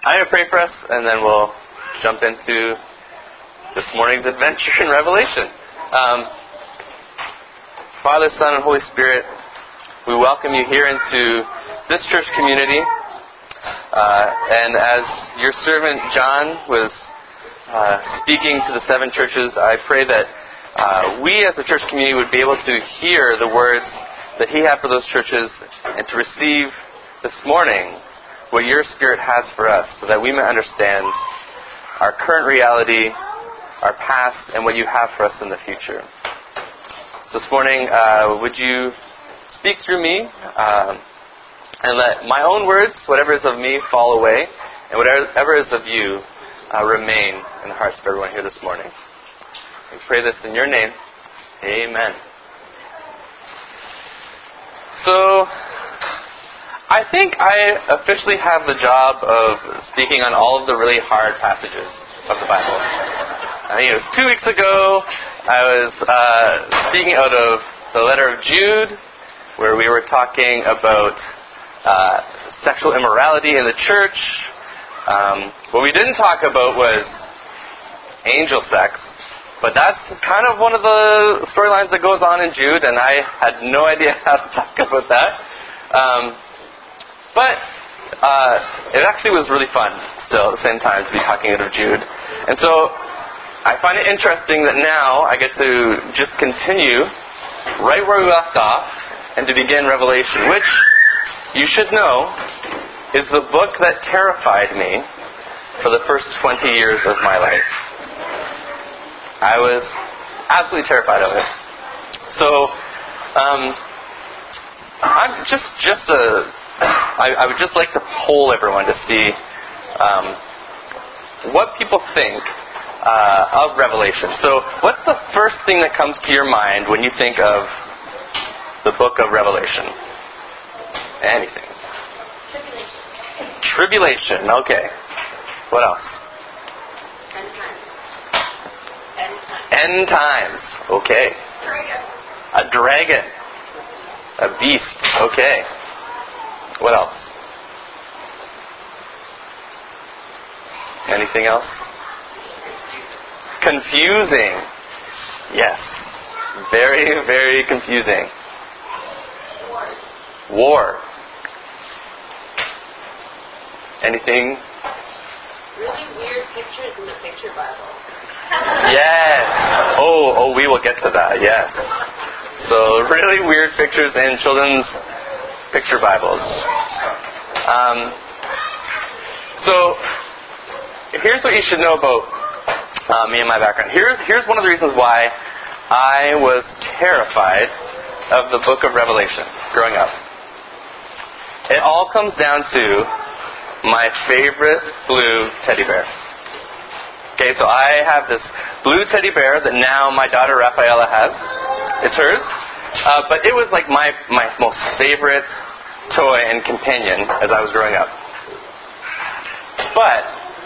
I'm going to pray for us, and then we'll jump into this morning's adventure in Revelation. Father, Son, and Holy Spirit, we welcome you here into this church community. And as your servant John was speaking to the 7 churches, I pray that we as a church community would be able to hear the words that he had for those churches and to receive this morning what your Spirit has for us, so that we may understand our current reality, our past, and what you have for us in the future. So this morning, would you speak through me and let my own words, whatever is of me, fall away, and whatever is of you remain in the hearts of everyone here this morning. We pray this in your name. Amen. So, I think I officially have the job of speaking on all of the really hard passages of the Bible. I think it was 2 weeks ago, I was speaking out of the letter of Jude, where we were talking about sexual immorality in the church. What we didn't talk about was angel sex, but that's kind of one of the storylines that goes on in Jude, and I had no idea how to talk about that. But it actually was really fun still at the same time to be talking out of Jude. And so I find it interesting that now I get to just continue right where we left off and to begin Revelation, which you should know is the book that terrified me for the first 20 years of my life. I was absolutely terrified of it. So I would just like to poll everyone to see what people think of Revelation. So what's the first thing that comes to your mind when you think of the book of Revelation? Anything? Tribulation. Okay. What else? End times. Okay. A dragon. A beast. Okay. What else? Anything else? Confusing. Yes. Very, very confusing. War. Anything? Really weird pictures in the picture Bible. Yes. Oh, we will get to that. Yes. So really weird pictures in children's picture Bibles. So here's what you should know about me and my background. Here's one of the reasons why I was terrified of the book of Revelation growing up. It all comes down to my favorite blue teddy bear. Okay, so I have this blue teddy bear that now my daughter Rafaela has. It's hers. But it was like my most favorite toy and companion as I was growing up. But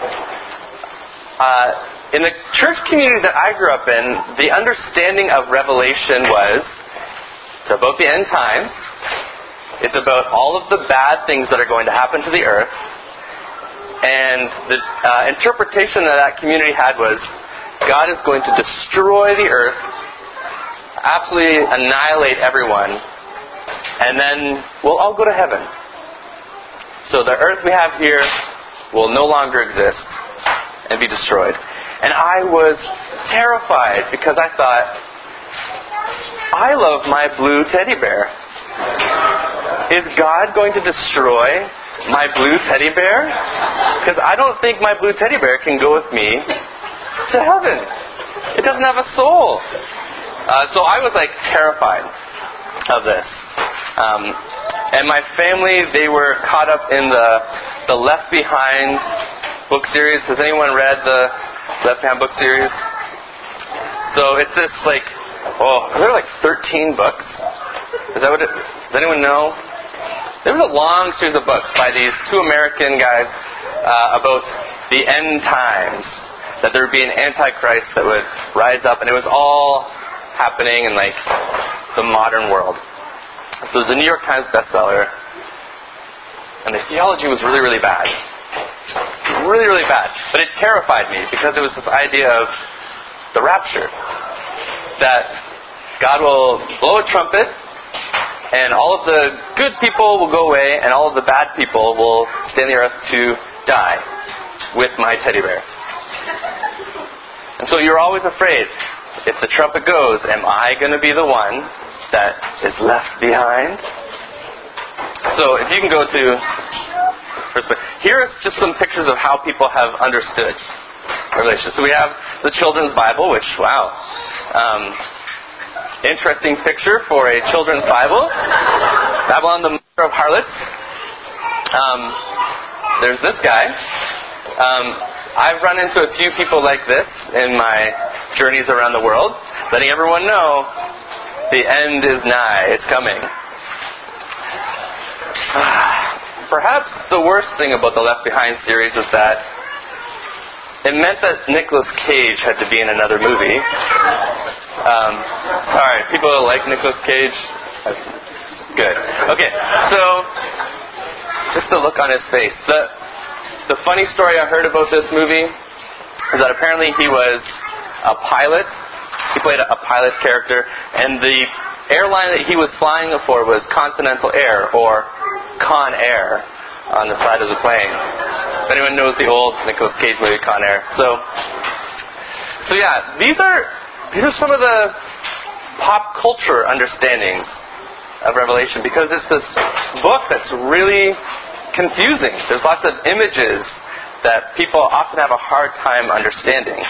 in the church community that I grew up in, the understanding of Revelation was it's about the end times. It's about all of the bad things that are going to happen to the earth. And the interpretation that community had was God is going to destroy the earth, absolutely annihilate everyone, and then we'll all go to heaven. So the earth we have here will no longer exist and be destroyed. And I was terrified because I thought, I love my blue teddy bear. Is God going to destroy my blue teddy bear? Because I don't think my blue teddy bear can go with me to heaven. It doesn't have a soul. So I was like terrified of this. And my family, they were caught up in the Left Behind book series. Has anyone read the Left Behind book series? So it's this like, there are like 13 books. Is that what it? Does anyone know? There was a long series of books by these 2 American guys about the end times, that there would be an antichrist that would rise up, and it was all happening in like the modern world. So it was a New York Times bestseller, and the theology was really, really bad. really, really bad. But it terrified me because it was this idea of the rapture. That God will blow a trumpet and all of the good people will go away and all of the bad people will stay on the earth to die with my teddy bear. And so you're always afraid, if the trumpet goes, am I going to be the one that is left behind? So if you can go to here's just some pictures of how people have understood Revelation. So we have the Children's Bible, which, wow, interesting picture for a children's Bible. Babylon, the mother of harlots. There's this guy. I've run into a few people like this in my journeys around the world, letting everyone know the end is nigh. It's coming. Perhaps the worst thing about the Left Behind series is that it meant that Nicolas Cage had to be in another movie. Sorry, people who like Nicolas Cage. Good. Okay, so just the look on his face. The funny story I heard about this movie is that apparently he was a pilot. He played a pilot character, and the airline that he was flying for was Continental Air, or Con Air, on the side of the plane. If anyone knows the old Nicolas Cage movie, Con Air. So yeah, these are some of the pop culture understandings of Revelation, because it's this book that's really confusing. There's lots of images that people often have a hard time understanding.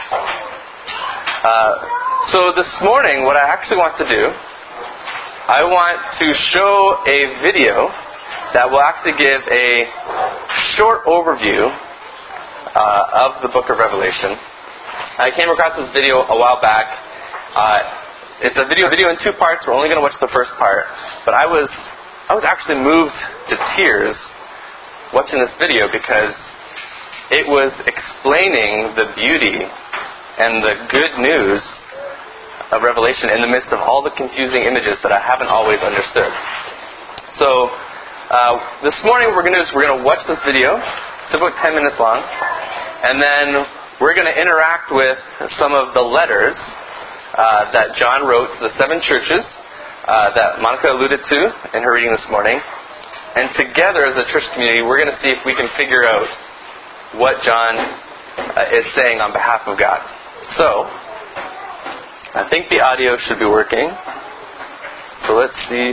So this morning, what I actually want to do, I want to show a video that will actually give a short overview of the book of Revelation. I came across this video a while back. It's a video in two parts. We're only going to watch the first part. But I was actually moved to tears watching this video, because it was explaining the beauty and the good news of Revelation in the midst of all the confusing images that I haven't always understood. So this morning we're going to watch this video. It's about 10 minutes long, and then we're going to interact with some of the letters that John wrote to the 7 churches that Monica alluded to in her reading this morning. And together as a church community, we're going to see if we can figure out what John is saying on behalf of God. So, I think the audio should be working. So let's see.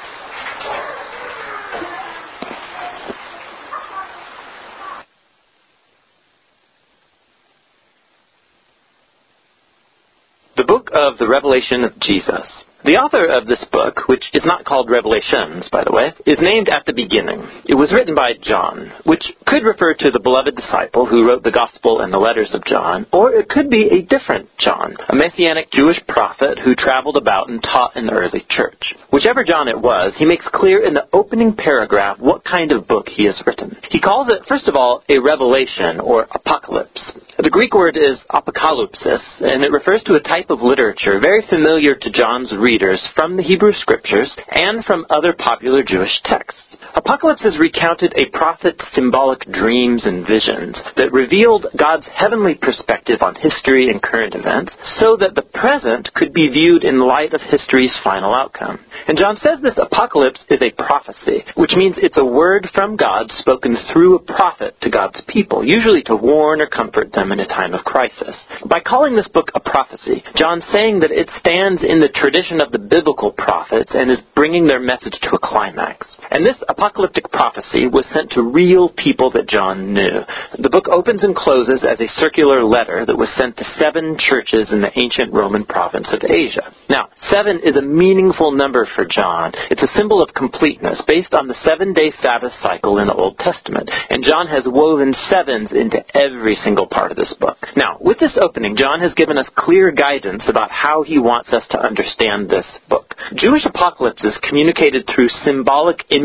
The Book of the Revelation of Jesus. The author of this book, which is not called Revelations, by the way, is named at the beginning. It was written by John, which could refer to the beloved disciple who wrote the Gospel and the letters of John, or it could be a different John, a messianic Jewish prophet who traveled about and taught in the early church. Whichever John it was, he makes clear in the opening paragraph what kind of book he has written. He calls it, first of all, a revelation, or apocalypse. The Greek word is apokalypsis, and it refers to a type of literature very familiar to John's readers from the Hebrew Scriptures and from other popular Jewish texts. Apocalypses recounted a prophet's symbolic dreams and visions that revealed God's heavenly perspective on history and current events, so that the present could be viewed in light of history's final outcome. And John says this apocalypse is a prophecy, which means it's a word from God spoken through a prophet to God's people, usually to warn or comfort them in a time of crisis. By calling this book a prophecy, John's saying that it stands in the tradition of the biblical prophets and is bringing their message to a climax. And this apocalyptic prophecy was sent to real people that John knew. The book opens and closes as a circular letter that was sent to 7 churches in the ancient Roman province of Asia. Now, 7 is a meaningful number for John. It's a symbol of completeness based on the 7-day Sabbath cycle in the Old Testament. And John has woven 7s into every single part of this book. Now, with this opening, John has given us clear guidance about how he wants us to understand this book. Jewish apocalypses communicated through symbolic imagery and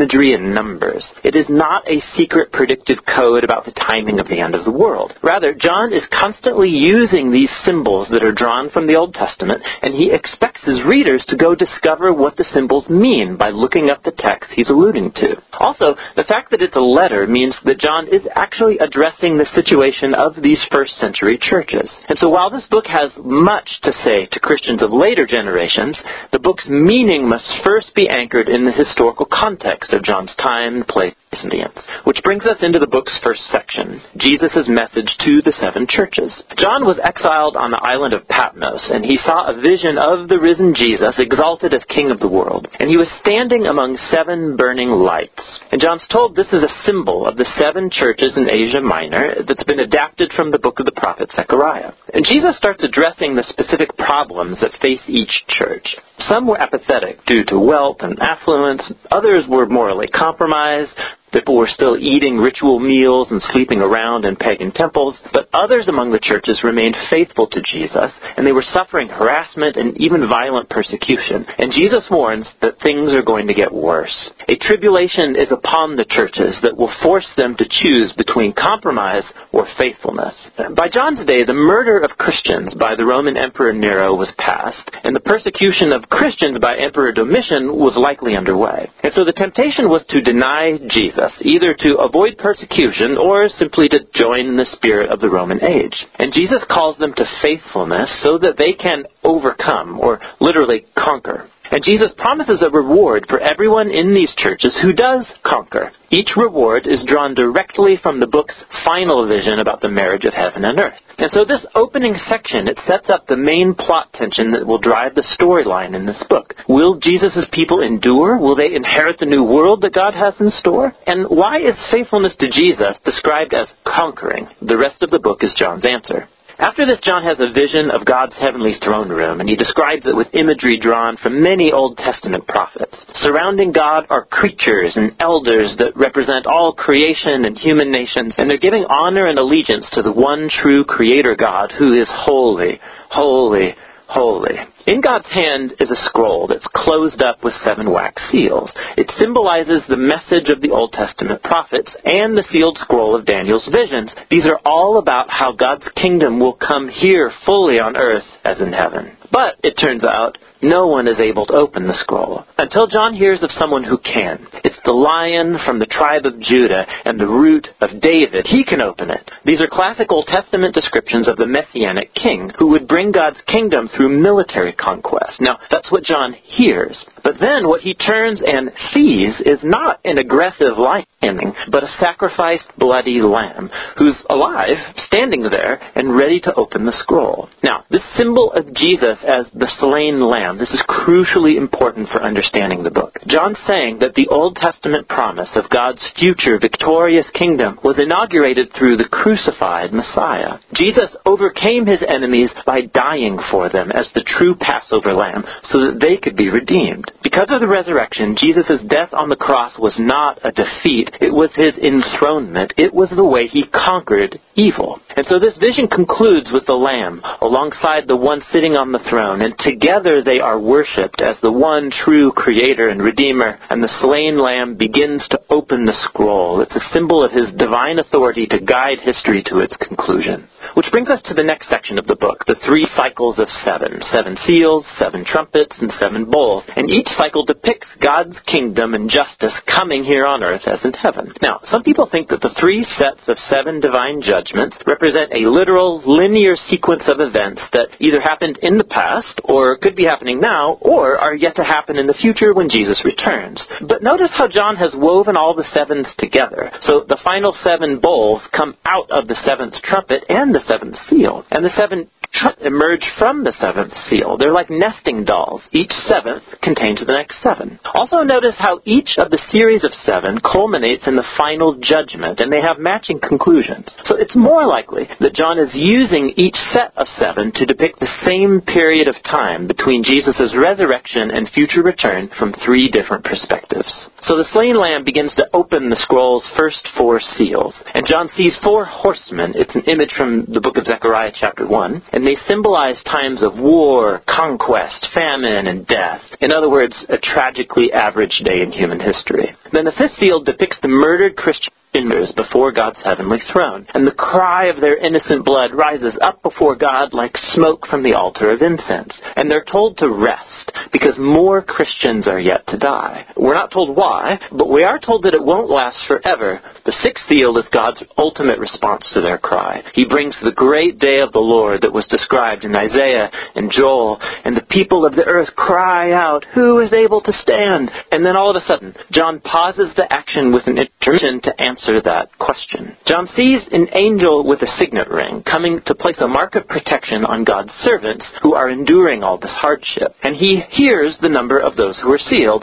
numbers. It is not a secret predictive code about the timing of the end of the world. Rather, John is constantly using these symbols that are drawn from the Old Testament, and he expects his readers to go discover what the symbols mean by looking up the text he's alluding to. Also, the fact that it's a letter means that John is actually addressing the situation of these first-century churches. And so while this book has much to say to Christians of later generations, the book's meaning must first be anchored in the historical context of John's time, place, and events. Which brings us into the book's first section, Jesus' message to the 7 churches. John was exiled on the island of Patmos, and he saw a vision of the risen Jesus exalted as King of the world. And he was standing among 7 burning lights. And John's told this is a symbol of the 7 churches in Asia Minor that's been adapted from the book of the prophet Zechariah. And Jesus starts addressing the specific problems that face each church. Some were apathetic due to wealth and affluence. Others were morally compromised. People were still eating ritual meals and sleeping around in pagan temples. But others among the churches remained faithful to Jesus, and they were suffering harassment and even violent persecution. And Jesus warns that things are going to get worse. A tribulation is upon the churches that will force them to choose between compromise or faithfulness. By John's day, the murder of Christians by the Roman Emperor Nero was past, and the persecution of Christians by Emperor Domitian was likely underway. And so the temptation was to deny Jesus, either to avoid persecution or simply to join the spirit of the Roman age. And Jesus calls them to faithfulness so that they can overcome, or literally conquer. And Jesus promises a reward for everyone in these churches who does conquer. Each reward is drawn directly from the book's final vision about the marriage of heaven and earth. And so this opening section, it sets up the main plot tension that will drive the storyline in this book. Will Jesus' people endure? Will they inherit the new world that God has in store? And why is faithfulness to Jesus described as conquering? The rest of the book is John's answer. After this, John has a vision of God's heavenly throne room, and he describes it with imagery drawn from many Old Testament prophets. Surrounding God are creatures and elders that represent all creation and human nations, and they're giving honor and allegiance to the one true Creator God who is holy, holy, holy. In God's hand is a scroll that's closed up with 7 wax seals. It symbolizes the message of the Old Testament prophets and the sealed scroll of Daniel's visions. These are all about how God's kingdom will come here fully on earth as in heaven. But, it turns out, no one is able to open the scroll until John hears of someone who can. It's the Lion from the tribe of Judah and the root of David. He can open it. These are classic Old Testament descriptions of the Messianic king who would bring God's kingdom through military conquest. Now, that's what John hears. But then what he turns and sees is not an aggressive lion, but a sacrificed bloody lamb who's alive, standing there, and ready to open the scroll. Now, this symbol of Jesus as the slain lamb, this is crucially important for understanding the book. John's saying that the Old Testament promise of God's future victorious kingdom was inaugurated through the crucified Messiah. Jesus overcame his enemies by dying for them as the true Passover lamb so that they could be redeemed. Because of the resurrection, Jesus' death on the cross was not a defeat. It was his enthronement. It was the way he conquered evil. And so this vision concludes with the Lamb alongside the one sitting on the throne, and together they are worshipped as the one true Creator and Redeemer, and the slain Lamb begins to open the scroll. It's a symbol of his divine authority to guide history to its conclusion. Which brings us to the next section of the book, the 3 cycles of 7. 7 seals, 7 trumpets, and 7 bowls. And each cycle depicts God's kingdom and justice coming here on earth as in heaven. Now, some people think that the 3 sets of 7 divine judgments represent a literal, linear sequence of events that either happened in the past, or could be happening now, or are yet to happen in the future when Jesus returns. But notice how John has woven all the 7s together. So the final 7 bowls come out of the 7th trumpet and the 7th seal. And the 7 emerge from the 7th seal. They're like nesting dolls. Each 7th contains the next 7. Also notice how each of the series of 7 culminates in the final judgment, and they have matching conclusions. So it's more likely that John is using each set of 7 to depict the same period of time between Jesus' resurrection and future return from 3 different perspectives. So the slain lamb begins to open the scroll's first 4 seals. And John sees 4 horsemen. It's an image from the book of Zechariah chapter 1. And they symbolize times of war, conquest, famine, and death. In other words, a tragically average day in human history. Then the 5th seal depicts the murdered Christians before God's heavenly throne. And the cry of their innocent blood rises up before God like smoke from the altar of incense. And they're told to rest because more Christians are yet to die. We're not told why, but we are told that it won't last forever. The 6th seal is God's ultimate response to their cry. He brings the great day of the Lord that was described in Isaiah and Joel, and the people of the earth cry out, "Who is able to stand?" And then all of a sudden, John pauses the action with an intermission to answer that question. John sees an angel with a signet ring coming to place a mark of protection on God's servants who are enduring all this hardship. And he hears the number of those who are sealed,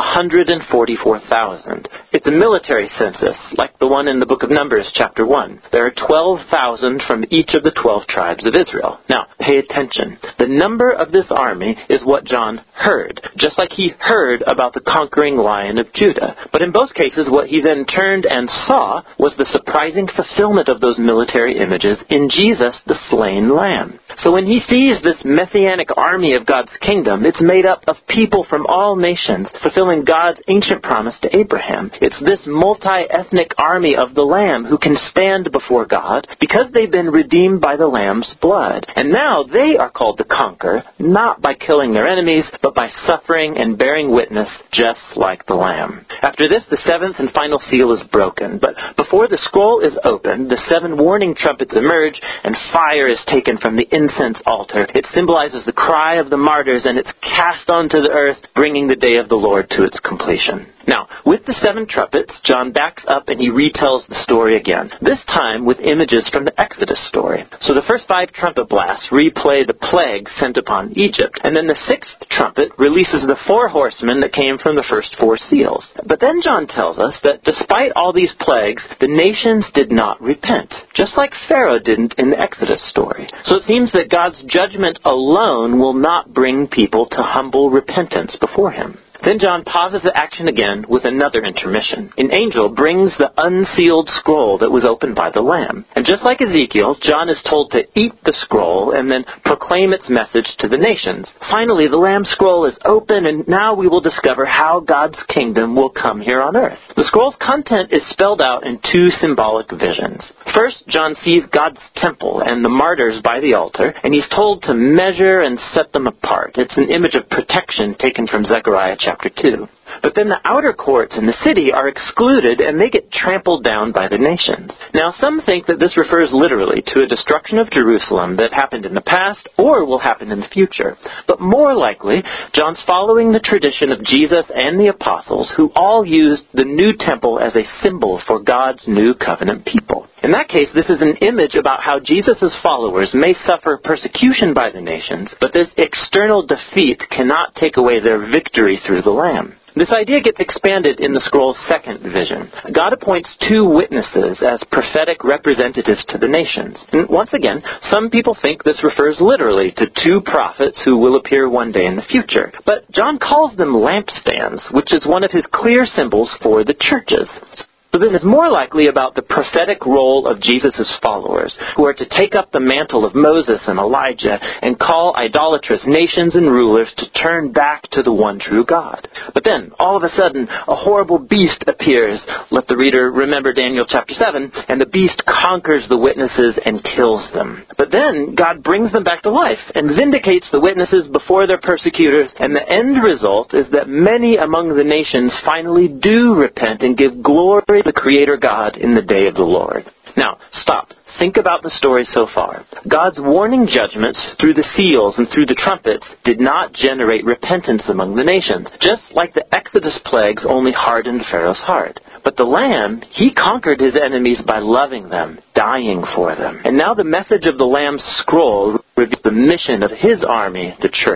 144,000. It's a military census, like the one in the book of Numbers, chapter 1. There are 12,000 from each of the 12 tribes of Israel. Now, pay attention. The number of this army is what John heard, just like he heard about the conquering Lion of Judah. But in both cases, what he then turned and saw was the surprising fulfillment of those military images in Jesus, the slain Lamb. So when he sees this messianic army of God's kingdom, it's made up of people from all nations, fulfilling God's ancient promise to Abraham. It's this multi-ethnic army of the Lamb who can stand before God because they've been redeemed by the Lamb's blood. And now they are called to conquer, not by killing their enemies, but by suffering and bearing witness just like the Lamb. After this, the 7th and final seal is broken. But before the scroll is opened, the 7 warning trumpets emerge and fire is taken from the incense altar. It symbolizes the cry of the martyrs, and it's cast onto the earth, bringing the day of the Lord to its completion. Now, with the 7 trumpets, John backs up and he retells the story again, this time with images from the Exodus story. So the first 5 trumpet blasts replay the plague sent upon Egypt, and then the 6th trumpet releases the 4 horsemen that came from the first 4 seals. But then John tells us that despite all these plagues, the nations did not repent, just like Pharaoh didn't in the Exodus story. So it seems that God's judgment alone will not bring people to humble repentance before him. Then John pauses the action again with another intermission. An angel brings the unsealed scroll that was opened by the Lamb. And just like Ezekiel, John is told to eat the scroll and then proclaim its message to the nations. Finally, the Lamb's scroll is open, and now we will discover how God's kingdom will come here on earth. The scroll's content is spelled out in 2 symbolic visions. First, John sees God's temple and the martyrs by the altar, and he's told to measure and set them apart. It's an image of protection taken from Zechariah chapter 2. But then the outer courts in the city are excluded, and they get trampled down by the nations. Now, some think that this refers literally to a destruction of Jerusalem that happened in the past or will happen in the future. But more likely, John's following the tradition of Jesus and the apostles, who all used the new temple as a symbol for God's new covenant people. In that case, this is an image about how Jesus' followers may suffer persecution by the nations, but this external defeat cannot take away their victory through the Lamb. This idea gets expanded in the scroll's second vision. God appoints 2 witnesses as prophetic representatives to the nations. And once again, some people think this refers literally to 2 prophets who will appear one day in the future. But John calls them lampstands, which is one of his clear symbols for the churches. So this is more likely about the prophetic role of Jesus' followers, who are to take up the mantle of Moses and Elijah and call idolatrous nations and rulers to turn back to the one true God. But then, all of a sudden, a horrible beast appears. Let the reader remember Daniel chapter 7, and the beast conquers the witnesses and kills them. But then, God brings them back to life and vindicates the witnesses before their persecutors, and the end result is that many among the nations finally do repent and give glory to the Creator God in the day of the Lord. Now, stop. Think about the story so far. God's warning judgments through the seals and through the trumpets did not generate repentance among the nations, just like the Exodus plagues only hardened Pharaoh's heart. But the Lamb, he conquered his enemies by loving them, dying for them. And now the message of the Lamb's scroll reveals the mission of his army, the church.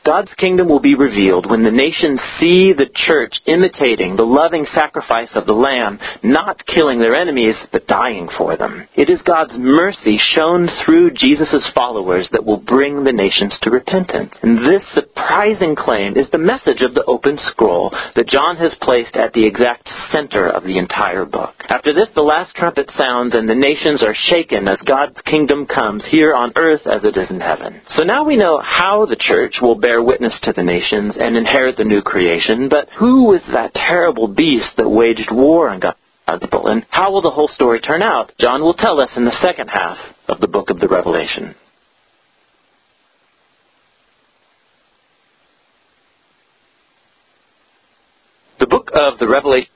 God's kingdom will be revealed when the nations see the church imitating the loving sacrifice of the Lamb, not killing their enemies, but dying for them. It is God's mercy shown through Jesus' followers that will bring the nations to repentance. And this surprising claim is the message of the open scroll that John has placed at the exact center of the entire book. After this, the last trumpet sounds and the nations are shaken as God's kingdom comes here on earth as it is in heaven. So now we know how the church will bear witness to the nations and inherit the new creation, but who was that terrible beast that waged war on God's people, and how will the whole story turn out? John will tell us in the second half of the book of the Revelation. The book of the Revelation.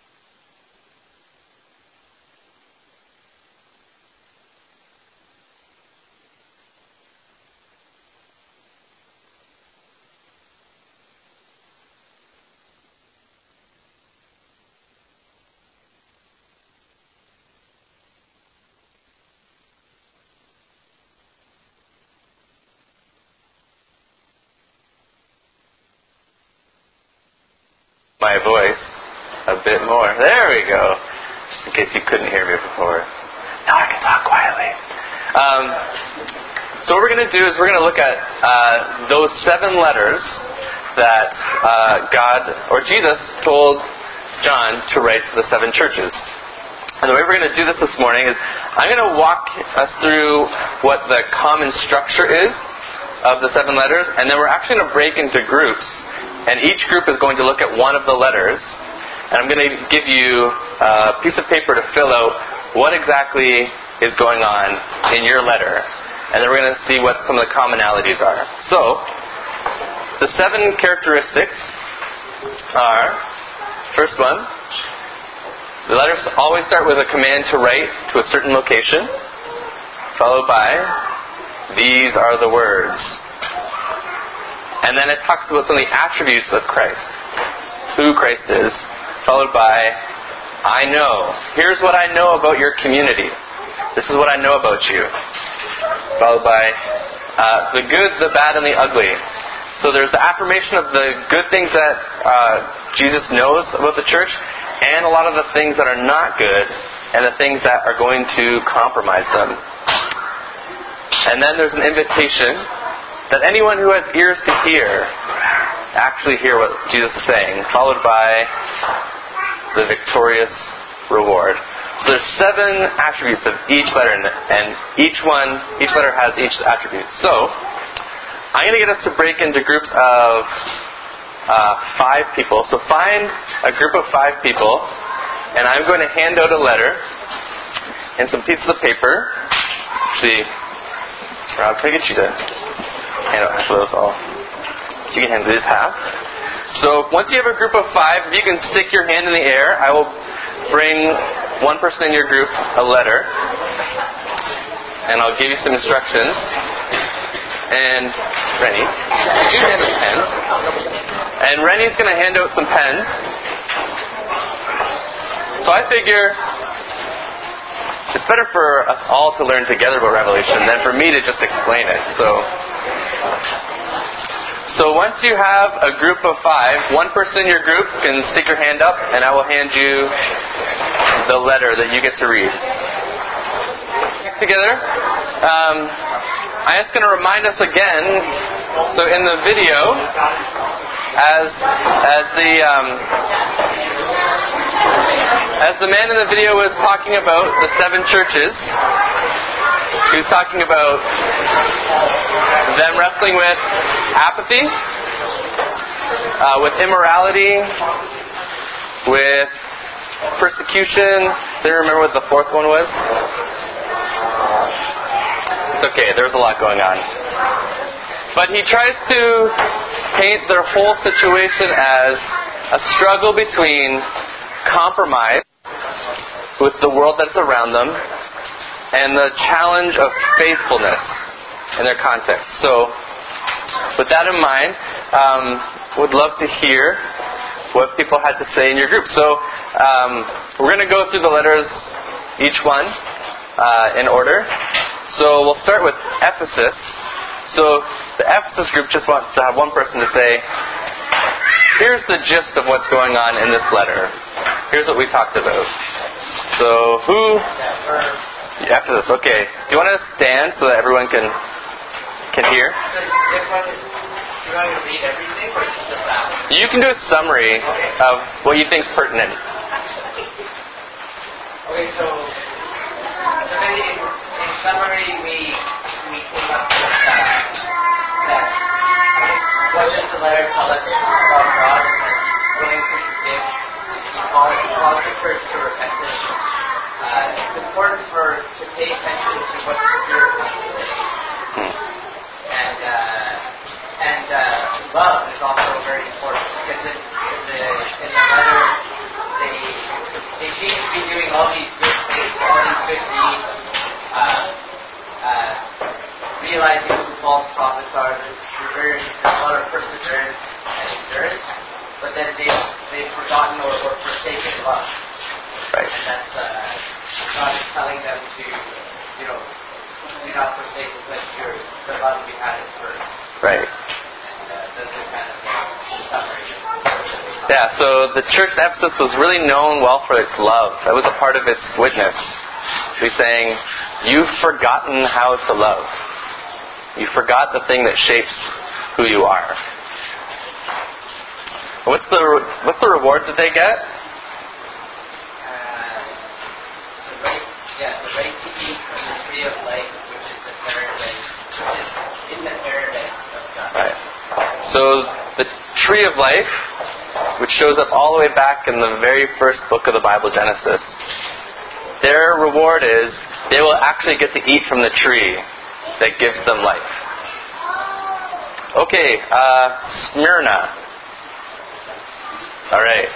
My voice a bit more. There we go. Just in case you couldn't hear me before. Now I can talk quietly. So what we're going to do is we're going to look at those 7 letters that God, or Jesus, told John to write to the 7 churches. And the way we're going to do this morning is I'm going to walk us through what the common structure is of the 7 letters, and then we're actually going to break into groups. And each group is going to look at one of the letters. And I'm going to give you a piece of paper to fill out what exactly is going on in your letter. And then we're going to see what some of the commonalities are. So, the 7 characteristics are, first one, the letters always start with a command to write to a certain location, followed by, these are the words. And then it talks about some of the attributes of Christ, who Christ is, followed by, I know. Here's what I know about your community. This is what I know about you. Followed by the good, the bad, and the ugly. So there's the affirmation of the good things that Jesus knows about the church, and a lot of the things that are not good, and the things that are going to compromise them. And then there's an invitation that anyone who has ears to hear actually hear what Jesus is saying, followed by the victorious reward. So there's 7 attributes of each letter, and each letter has each attribute. So I'm going to get us to break into groups of 5 people. So find a group of 5 people, and I'm going to hand out a letter and some pieces of paper. Actually, Rob, can I get you to hand out half of those all? You can hand this half. So once you have a group of 5, if you can stick your hand in the air, I will bring one person in your group a letter, and I'll give you some instructions. And Rennie, you hand out pens. And Rennie's going to hand out some pens. So I figure it's better for us all to learn together about Revelation than for me to just explain it. So once you have a group of 5, one person in your group can stick your hand up, and I will hand you the letter that you get to read. Together, I'm just going to remind us again. So in the video, as the man in the video was talking about the 7 churches, he was talking about them wrestling with apathy, with immorality, with persecution. Didn't remember what the 4th one was. It's okay, there's a lot going on. But he tries to paint their whole situation as a struggle between compromise with the world that's around them and the challenge of faithfulness in their context. So, with that in mind, would love to hear what people had to say in your group. So, we're going to go through the letters, each one, in order. So, we'll start with Ephesus. So, The Ephesus group just wants to have one person to say, here's the gist of what's going on in this letter. Here's what we talked about. So who? Ephesus, okay. Do you want to stand so that everyone can hear? So do you want to read everything or just that? You can do a summary of what you think is pertinent. Okay, so in summary, we came up with that what does the letter tell us about God and willing to forgive? He calls the church to repentance. It's important to pay attention to what the Spirit wants to say. And love is also very important because in the letter they seem to be doing all these good things, all these good deeds, realizing who false prophets are. There's a lot of perseverance and endurance, but then they've forgotten or forsaken love. Right. And that's God is telling them to, do not forsake the love you had at first. Right. And that's a kind of summary. Yeah, so the church at Ephesus was really known well for its love. That was a part of its witness. He's saying, you've forgotten how to love. You forgot the thing that shapes who you are. What's the reward that they get? The right to eat from the tree of life, which is the paradise, which is in the paradise of God. Right. So the tree of life, which shows up all the way back in the very first book of the Bible, Genesis, their reward is they will actually get to eat from the tree that gives them life. Okay, Smyrna. All right.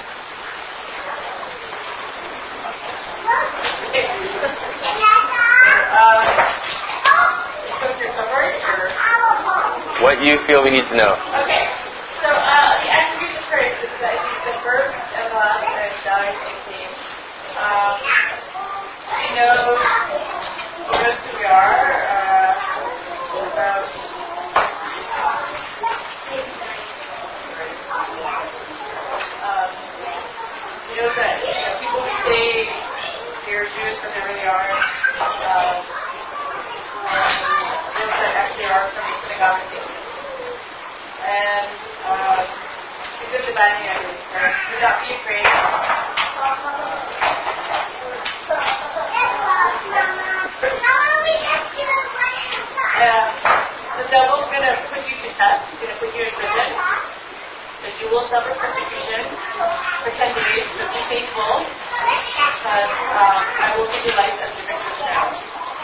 What you feel we need to know. Okay. So the attributes of Christ is that he's the first and last and died and came. He knows just who we are. He knows that people who say they're Jews but they really aren't. Those that actually are from the synagogue of Satan. And he's good, the bad, and the ugly. Right? Do not be afraid. The devil's going to put you to test. He's going to put you in prison. So you will suffer persecution for 10 days. So be faithful. Because I will give you life as your victor's now.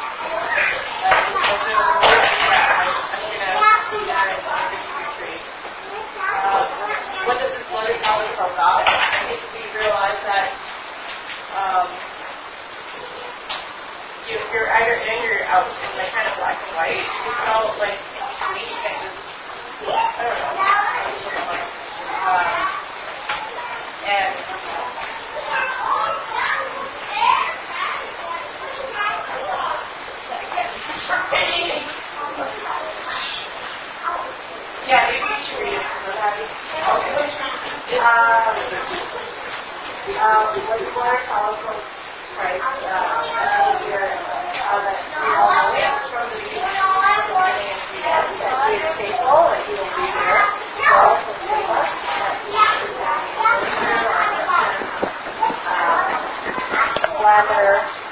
What does this letter tell us about God? I think we realize that you're either in or out in like kind of black and white. It's not like sweet and just I don't know. And yeah, maybe you should read it. What the letter tells us, right? That we all know from the beginning and He is faithful, and He will be there. He will also save us. Slander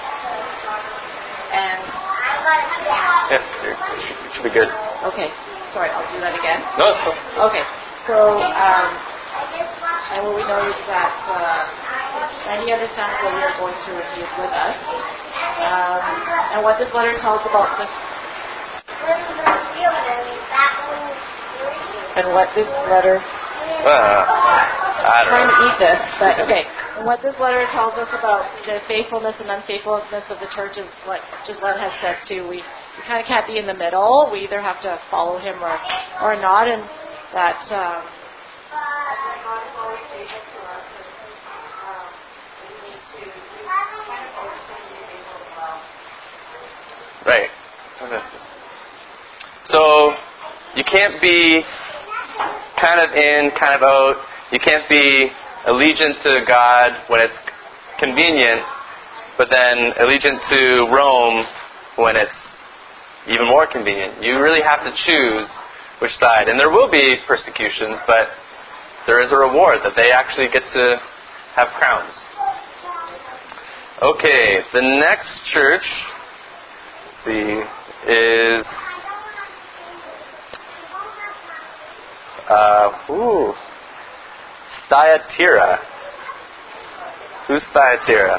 and Yes, it should be good. okay. Sorry, I'll do that again. No, it's fine. Okay, so and what we know is that and He understands what we are going through and He is with us. And what this letter tells about this and what this letter I don't trying know. to eat this, but okay. And what this letter tells us about the faithfulness and unfaithfulness of the church is what Giselle has said too. We kind of can't be in the middle. We either have to follow Him or not, and that God is always faithful to us, and we need to kind of understand to be faithful as well. Right. Okay. So You can't be kind of in, kind of out. You can't be allegiant to God when it's convenient, but then allegiant to Rome when it's even more convenient. You really have to choose which side. And there will be persecutions, but there is a reward that they actually get to have crowns. Okay, the next church, let's see, is Thyatira. Who's Thyatira?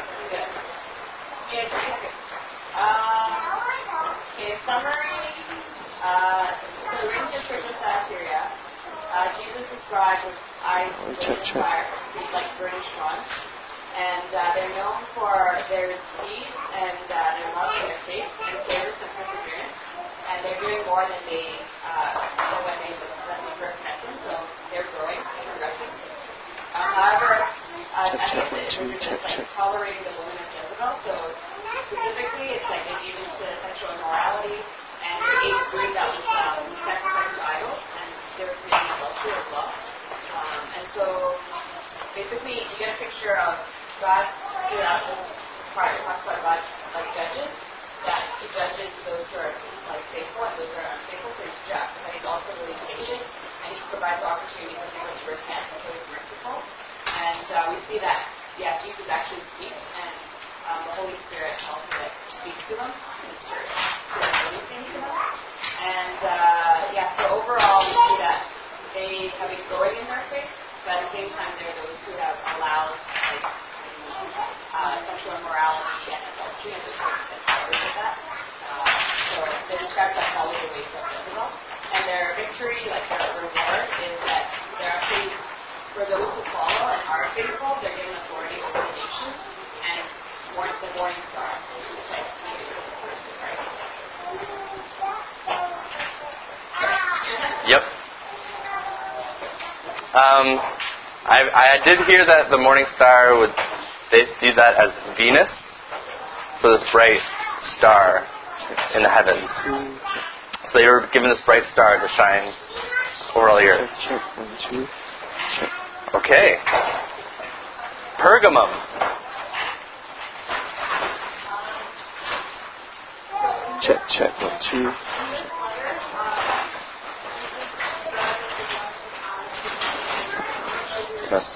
Summary. So the Roman Church of Thyatira, Jesus described as eyes of fire, like burnished bronze, and they're known for their deeds and their love and their faith and service and perseverance, and they're doing more than they when they first met them, so they're growing and progressing. However, it's like tolerating the woman of Jezebel, so specifically it's like they gave into sexual immorality, and they ate food that was sacrificed to idols, and they were committing adultery as well. And so basically you get a picture of God throughout this part. It talks about God like judges, that he judges those who are like faithful and those who are unfaithful, so he's just, but he's also really patient, and he provides opportunity for people to repent, and so he's merciful. And we see that, Jesus actually speaks, and the Holy Spirit also speaks to them in the church, releasing to them. And so overall we see that they have been growing in their faith, but at the same time there are those who have allowed sexual immorality and adultery, and the church has tolerated that. So they're described as follow the ways of Jezebel. And their victory, like their reward, is that they're actually, for those who follow and are faithful, they're given authority over the nations, and the morning star is like right? Yep. I did hear that the morning star they see that as Venus, so this bright star in the heavens. So they were given this bright star to shine over all the earth. Okay. Pergamum. Check, 1, 2. Test.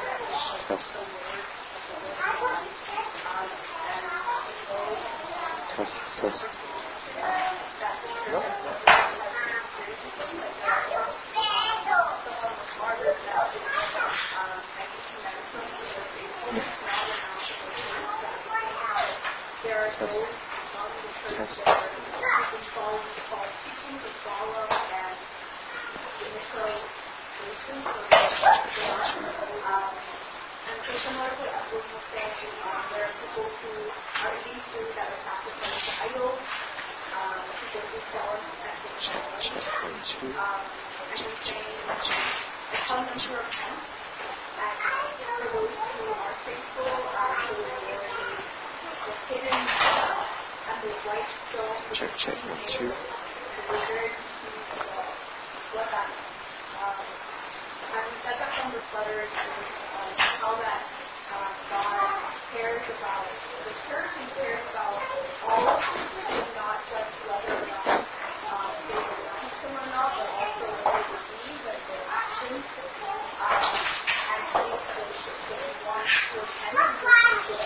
And so similar to what Abdul was saying, there are people who are eating food that are sacrificed to idols, people who sell and spend in church. And he's saying, I tell them to repent, and for those who are faithful, the reward is the hidden and the white stone, Check, 1, 2. the very what that and we said that from this letter is how that God cares about the church and cares about all of us, and not just whether or not they renounce him or not, but also what they believe and their actions. And they want to repent and go to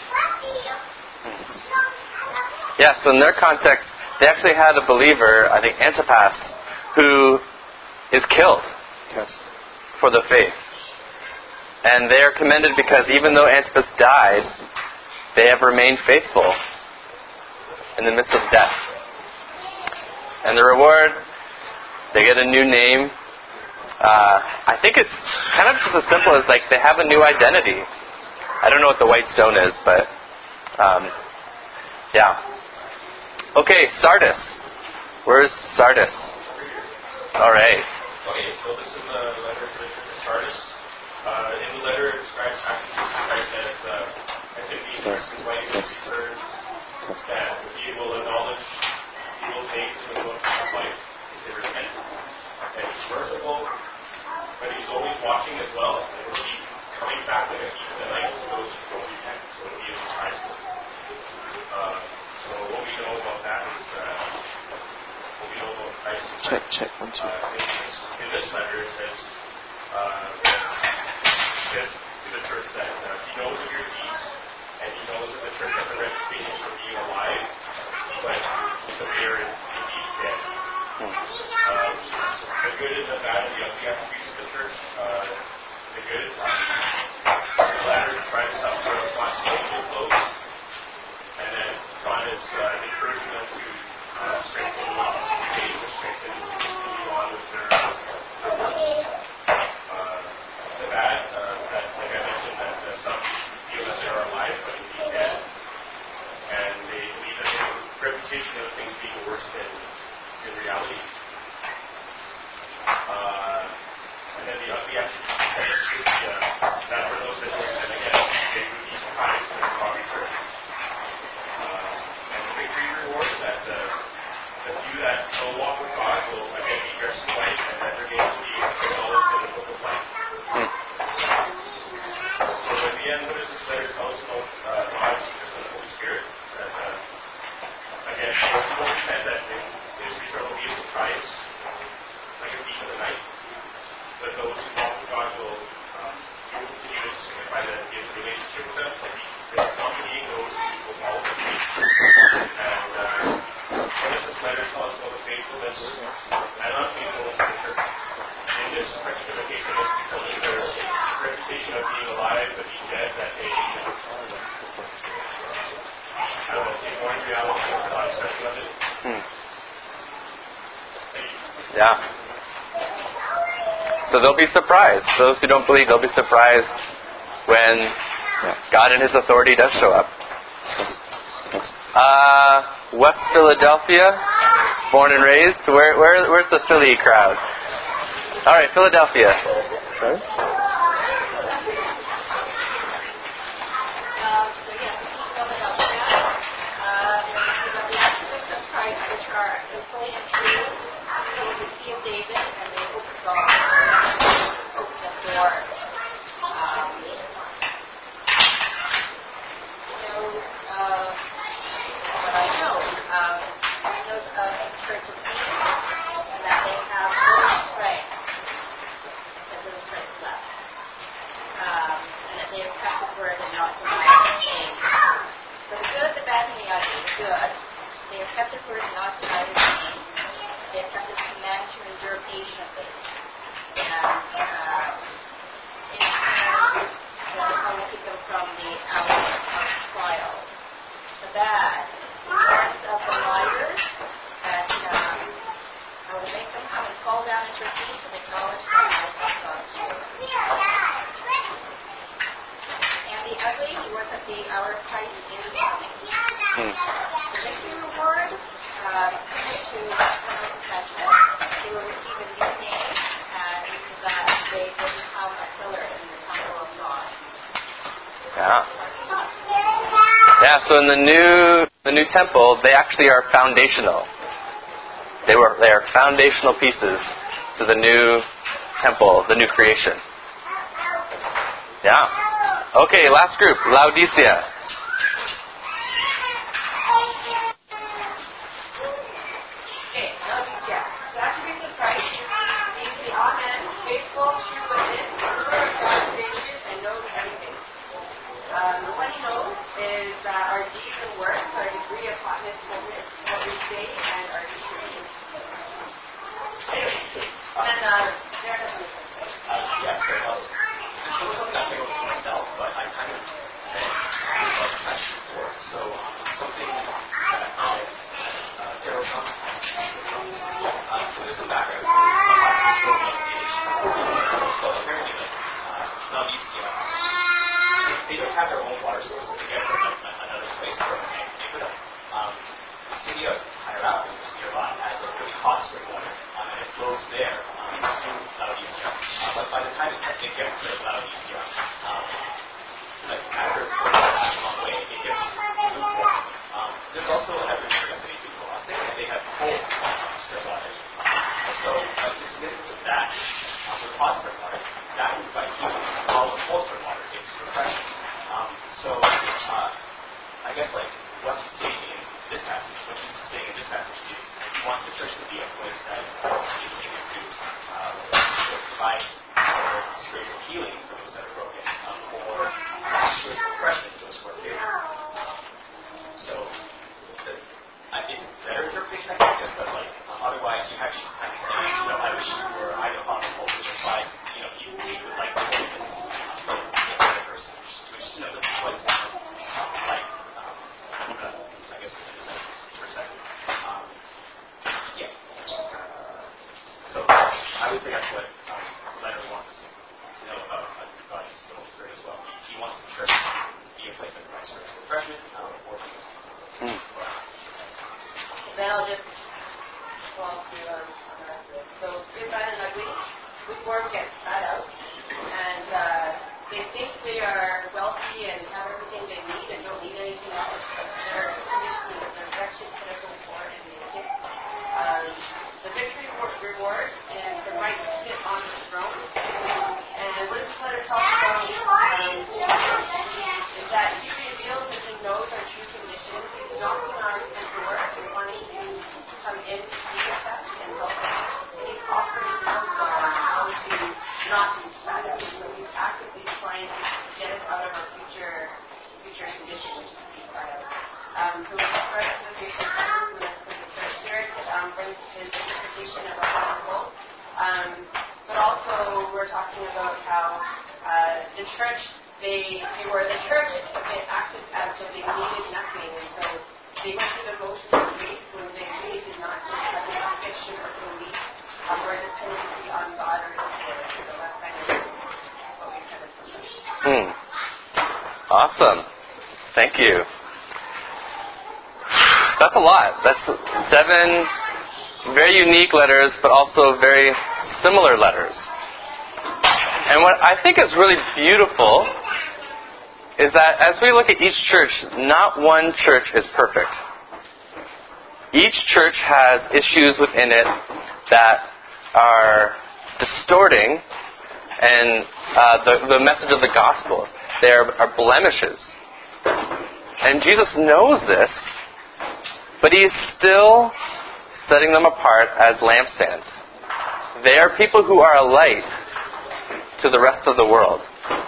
Yeah, so in their context, they actually had a believer, I think Antipas, who is killed for the faith. And they are commended because even though Antipas died, they have remained faithful in the midst of death. And the reward, they get a new name. I think it's kind of just as simple as like they have a new identity. I don't know what the white stone is, but yeah. Okay, Sardis. Where's Sardis? All right. Okay, so this is the letter to the church of Sardis. In the letter, it describes actions of Christ as I think the instructions why you will be heard, that he will acknowledge evil things in the book of life if they repent. and he's merciful, but he's always watching as well, and he'll keep coming back in the heat of the night to those who don't repent. So he is prideful. So what we know about that is what we know about Christ. Check 1, 2. In this letter, it says to the church that he knows of your deeds, and he knows that the church has a reputation for being alive, but they are indeed dead. The good and the bad and the ugly attributes of the church. The good, the letter tries to help sort of slowly close, and then John is encouraging them to strengthen faith, to strengthen, continue on with their works. The bad, that, like I mentioned, that some feel that they are alive but indeed dead, and they believe that they have a reputation of things being worse than in reality. And then the ugly attributes that for those that don't sin again, they would be surprised when it's not returned. And the victory reward is that the few that will walk with God will again be dressed in white, and that their names will be acknowledged in the book of life. So in the end, what does this letter tell us about God, Jesus, and the Holy Spirit? That again, those who don't repent, that his return will be a surprise, like a thief in the night. But those who walk with God will continue to signify that he has a relationship with them, that he is accompanying those who will follow him. And what does this letter tell us about the faithfulness and unfaithfulness of the church? In this particular case, I guess because of their reputation of being alive but being dead, that they, I don't know, ignoring reality or not accepting of it. Yeah. So they'll be surprised. Those who don't believe, they'll be surprised when God in His authority does show up. West Philadelphia, born and raised. Where's the Philly crowd? All right, Philadelphia. Sorry? They have kept His word and not denied His name. They have kept His command to endure patiently. And in turn, I will keep them from the hour of trial. The bad, warns of the liars, that I will make them come and fall down at your feet and acknowledge that I have God's word. And the ugly, he warns that the hour of Christ is coming. The victory reward, similar to Reverend Sanchez, they will receive a new name, and that they will become a pillar in the temple of God. Yeah. So in the new temple, they actually are foundational. They are foundational pieces to the new temple, the new creation. Yeah. Okay, last group, Laodicea. Our deeds and works, our degree of hotness, boldness, what we say, and our determination. And Jared has something. Yeah, sure. This was something I think of for myself, but I kind of love the question before. So something that Daryl Trump so there's some background. So apparently, Laodicea, they don't have their own water source to get from another place where they put them. The city of Hierapolis, which is nearby, has a really hot spring water, and it flows there to Laodicea. But by the time it gets to Laodicea, like after a long way, it gets lukewarm. There's also another neighboring city to Colossae, and they have cold spring water. So it's significant to that with Protestant water, that would by healing, while with Lutheran water, it's refreshing. I guess like what he's saying in this passage is he wants the church to be a place that is able to provide spiritual healing for those that are broken, or spiritual refreshment to those who are favored. So, it's a better interpretation, I think, just that, like, otherwise you have these kind of saying, I wish you were either possible, which implies, you would like to hold this in the person, which doesn't quite sound like, I guess, for a second. Yeah. So, I would say that's what Leonard wants us to know about God and the Holy Spirit as well. He wants the church to be a place that provides spiritual refreshment or healing. Then I'll just walk through on the rest of it. So, good, bad, and ugly. Lukewarm gets cut out. And they think they are wealthy and have everything they need and don't need anything else. Their condition is their wretched, pitiful, poor, and naked. The victory reward is the right to sit on the throne. And what this letter talks about is that he reveals that he knows our true condition. He's knocking on our door and wanting to come in to be with us and help us. He's offering us how to not be static. So he's actively trying to get us out of our future condition, which is to be part of. So we express the vision of the church spirit brings his interpretation of our gospel. But also we're talking about how the church, they were the church, but they acted as though they needed nothing, and so they went through the motions of faith when they really did not have any conviction or belief or dependency on God or His Word. So that's kind of what we kind of push. Awesome. Thank you. That's a lot. That's 7 very unique letters, but also very similar letters. And what I think is really beautiful is that as we look at each church, not one church is perfect. Each church has issues within it that are distorting and the message of the gospel. There are blemishes. And Jesus knows this, but He is still setting them apart as lampstands. They are people who are a light to the rest of the world.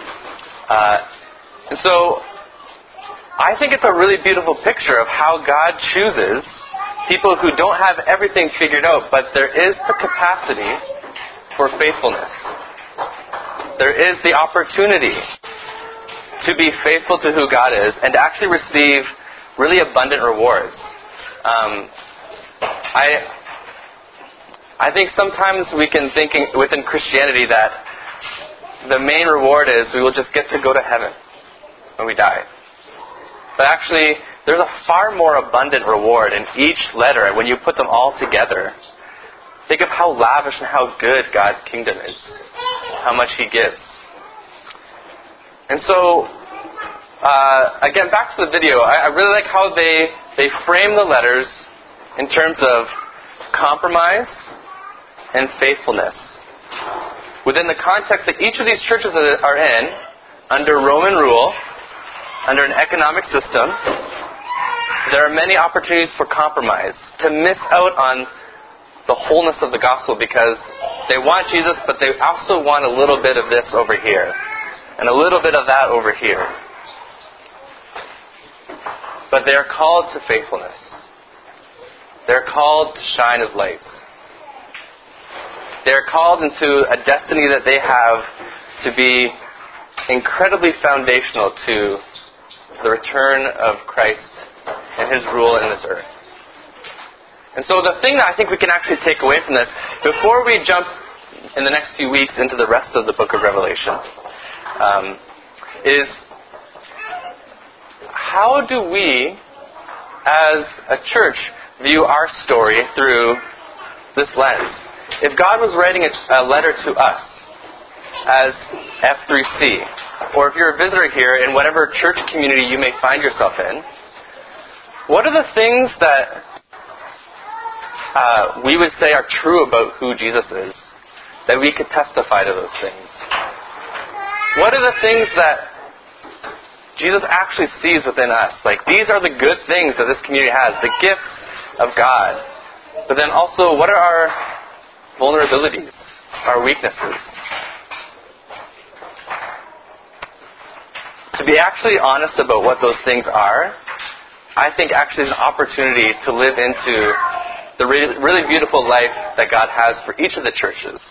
And so, I think it's a really beautiful picture of how God chooses people who don't have everything figured out, but there is the capacity for faithfulness. There is the opportunity to be faithful to who God is and to actually receive really abundant rewards. I think sometimes we can think within Christianity that the main reward is we will just get to go to heaven when we die. But actually, there's a far more abundant reward in each letter when you put them all together. Think of how lavish and how good God's kingdom is, how much He gives. And so, again, back to the video, I really like how they frame the letters in terms of compromise and faithfulness. Within the context that each of these churches are in, under Roman rule, under an economic system, there are many opportunities for compromise, to miss out on the wholeness of the gospel because they want Jesus, but they also want a little bit of this over here, and a little bit of that over here. But they are called to faithfulness. They're called to shine as lights. They're called into a destiny that they have to be incredibly foundational to the return of Christ and His rule in this earth. And so the thing that I think we can actually take away from this, before we jump in the next few weeks into the rest of the book of Revelation, is how do we, as a church, view our story through this lens? If God was writing a letter to us as F3C, or if you're a visitor here in whatever church community you may find yourself in, what are the things that we would say are true about who Jesus is that we could testify to those things? What are the things that Jesus actually sees within us? Like, these are the good things that this community has, the gifts of God. But then also, what are our vulnerabilities, our weaknesses? To be actually honest about what those things are, I think actually is an opportunity to live into the really beautiful life that God has for each of the churches.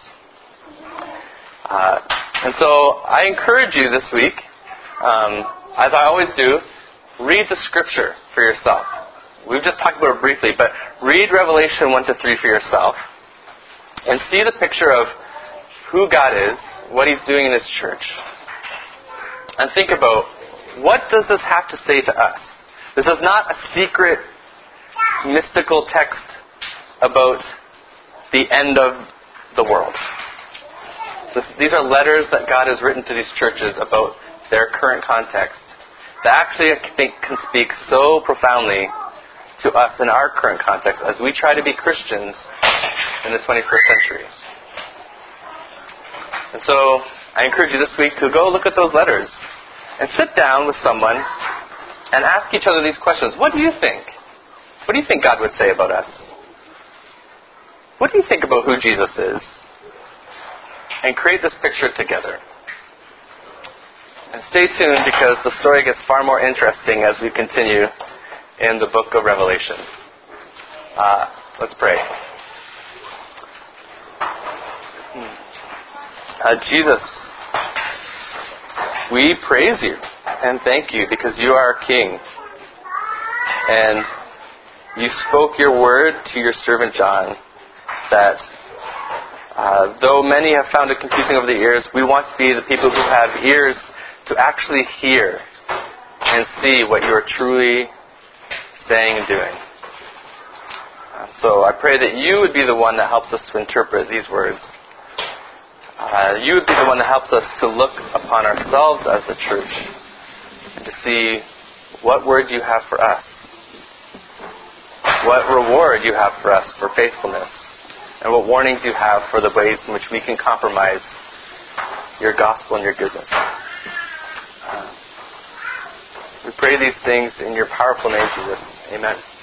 And so I encourage you this week, as I always do, read the Scripture for yourself. We've just talked about it briefly, but read Revelation 1-3 for yourself and see the picture of who God is, what He's doing in His church. And think about, what does this have to say to us? This is not a secret, mystical text about the end of the world. These are letters that God has written to these churches about their current context that actually, I think, can speak so profoundly to us in our current context as we try to be Christians in the 21st century. And so I encourage you this week to go look at those letters and sit down with someone and ask each other these questions. What do you think? What do you think God would say about us? What do you think about who Jesus is? And create this picture together. And stay tuned, because the story gets far more interesting as we continue in the book of Revelation. Let's pray. Jesus, we praise you and thank you because you are our King. And you spoke your word to your servant John that though many have found it confusing over the years, we want to be the people who have ears to actually hear and see what you are truly saying and doing. So I pray that you would be the one that helps us to interpret these words. You would be the one that helps us to look upon ourselves as the church and to see what word you have for us, what reward you have for us for faithfulness, and what warnings you have for the ways in which we can compromise your gospel and your goodness. We pray these things in your powerful name, Jesus. Amen.